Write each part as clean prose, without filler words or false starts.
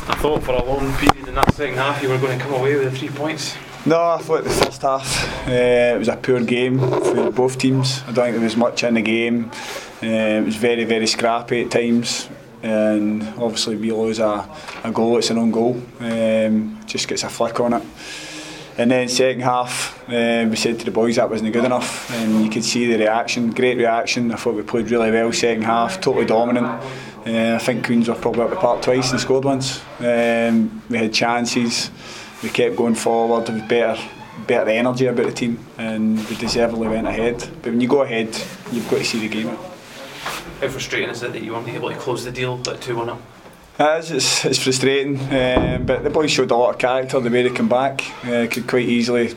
I thought for a long period in that second half you were going to come away with the 3 points. No, I thought the first half it was a poor game for both teams. I don't think there was much in the game. It was very, very scrappy at times, and obviously we lose a goal. It's an own goal. Just gets a flick on it. And then second half, we said to the boys that wasn't good enough, and you could see the reaction, great reaction. I thought we played really well second half, totally dominant. I think Queens were probably up the park twice and scored once. We had chances, we kept going forward, there was better energy about the team, and we deservedly went ahead. But when you go ahead, you've got to see the game out. How frustrating is it that you weren't able to close the deal at 2-1 up? It's frustrating, but the boys showed a lot of character the way they come back. Could quite easily.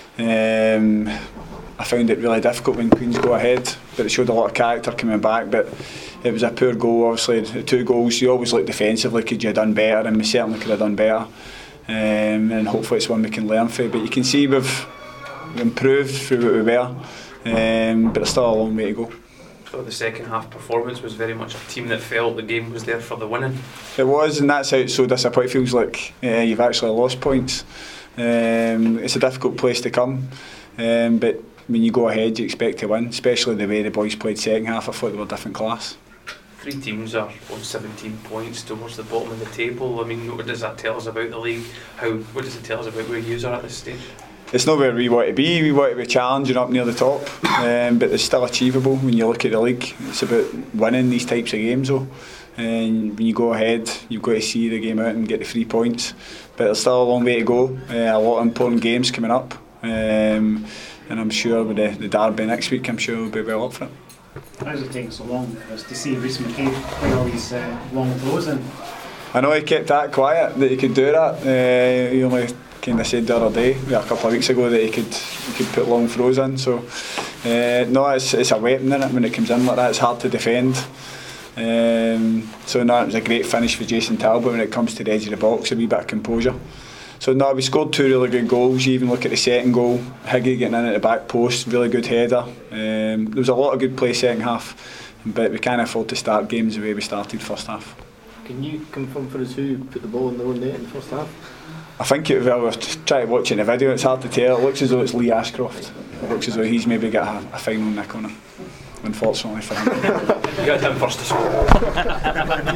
I found it really difficult when Queens go ahead, but it showed a lot of character coming back. But it was a poor goal, obviously. The 2 goals, you always look defensively, could you have done better, and we certainly could have done better. And hopefully it's one we can learn from. But you can see we've improved through what we were, but there's still a long way to go. The second half performance was very much a team that felt the game was there for the winning. It was, and that's how it's so disappointing. It feels like you've actually lost points. It's a difficult place to come, but when you go ahead you expect to win, especially the way the boys played second half. I thought they were a different class. 3 teams are on 17 points towards the bottom of the table. I mean, what does that tell us about the league? What does it tell us about where you are at this stage? It's not where we want to be. We want to be challenging up near the top, but it's still achievable when you look at the league. It's about winning these types of games though, and when you go ahead you've got to see the game out and get the 3 points, but there's still a long way to go. A lot of important games coming up, and I'm sure with the derby next week, I'm sure we'll be well up for it. How does it take so long for us to see Rhys McCabe play all these long throws in? I know he kept that quiet, that he could do that. He only kind of said the other day, a couple of weeks ago, that he could put long throws in. So no, it's a weapon in it when it comes in like that. It's hard to defend. So no, it was a great finish for Jason Talbot when it comes to the edge of the box, a wee bit of composure. So no, we scored 2 really good goals. You even look at the second goal, Higgy getting in at the back post, really good header. There was a lot of good play second half, but we can't afford to start games the way we started first half. Can you confirm for us who put the ball in their own net in the first half? I think we're trying to watch it in the video, it's hard to tell. It looks as though it's Lee Ashcroft. It looks as though he's maybe got a final nick on it, unfortunately for him. You got him first to score.